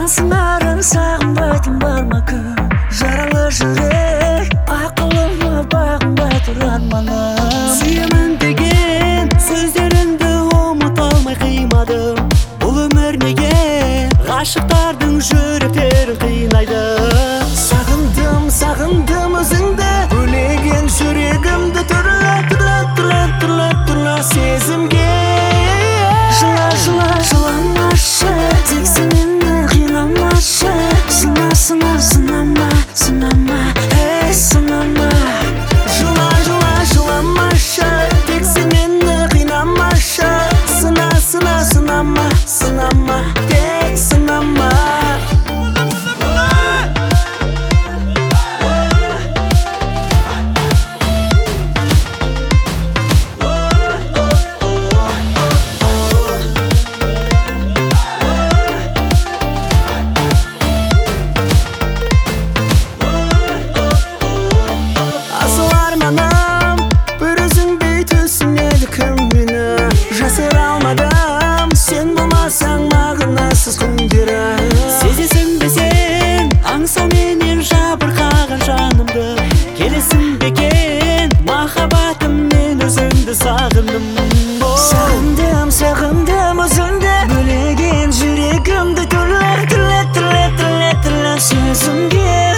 сыңарын сағынбайтын бар ма күн? Жаралы жүрек ақылыма бағынбай тұр арманым. Сүйемін деген сөздеріңді ұмыта алмай қимадым. Бұл өмір неге ғашықтардың жүректерін қинайды? Сағындым өзіңді, бөлеген жүрегімді түрлі сезімге. Жыламашы, тек сен мені қинамашы. Сынама, ей сынама. Жыламашы, тек сен мені қинамашы. Сынама, тек сынама. Сен болмасаң мағынасыз күндері. Сезесің бе сен аңсауменен жабырқаған жанымды? Келесің бе екен махаббатыммен өзіңді сағындым. Сағындым өзіңді, бөлеген жүрегімді түрлі сезімге.